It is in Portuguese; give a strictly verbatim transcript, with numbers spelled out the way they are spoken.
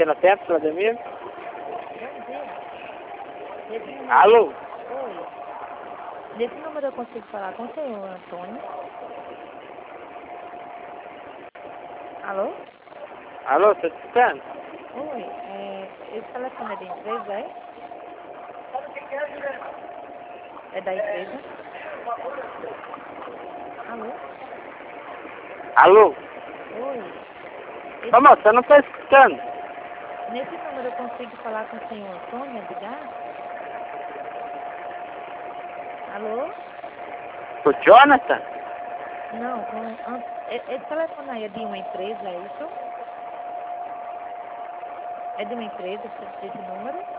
Antena Tempo, Vladimir. Bom dia. Nesse número... Alô? Oi. Nesse número eu consigo falar com o senhor Antônio? Alô? Alô, tá escutando? Oi. É, esse telefone é da empresa, é? É da empresa? Alô? Alô? Oi. Ô, moça, você não tá escutando? Nesse número eu consigo falar com o senhor Antônio Edgar? Alô? O Jonathan? Não, com, an, e- esse telefone aí é de uma empresa, é isso? É de uma empresa esse esse número?